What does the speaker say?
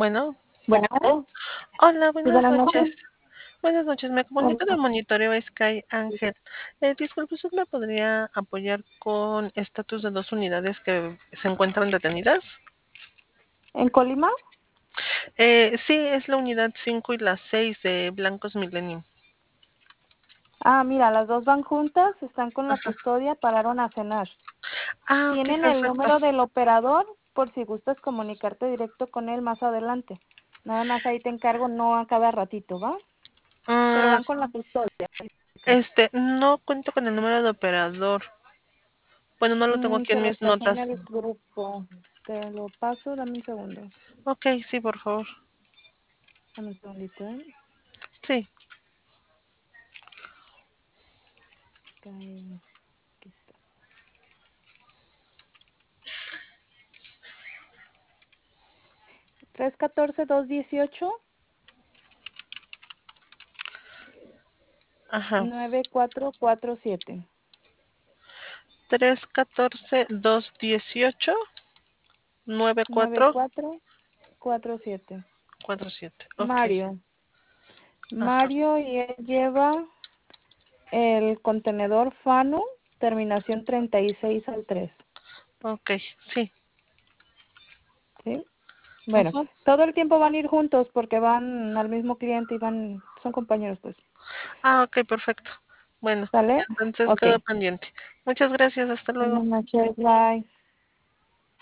Bueno, Bueno, hola, sí, buenas buenas noches. noches. Buenas noches, me comunico del Hola. monitoreo Sky Ángel. Disculpe, ¿usted me podría apoyar con estatus de dos unidades que se encuentran detenidas? ¿En Colima? Sí, es la unidad 5 y la 6 de Blancos Millennium. Ah, mira, las dos van juntas, están con la Ajá. custodia, pararon a cenar. Ah, ok, Tienen el perfecto. número del operador por si gustas comunicarte directo con él más adelante. Nada más ahí te encargo, no a cada ratito, ¿va? Pero Mm, van con la custodia. no cuento con el número de operador. Bueno, no lo tengo aquí Se en los mis pasé notas. en el grupo. Te lo paso, dame un segundo. Ok, sí, por favor. Dame un segundito, ¿eh? Sí, Aquí está. 314-218. ajá. 9447. 314-218-9447. 9447. Ok, Mario. ajá. Mario, y él lleva el contenedor Fanu, terminación 36 al 3. Ok, sí. ¿Sí? Bueno, Ujú. todo el tiempo van a ir juntos porque van al mismo cliente y son compañeros, pues. Ah, ok, perfecto. Bueno, ¿Sale? entonces Ok. quedo pendiente. Muchas gracias, hasta luego. Buenas noches, bye.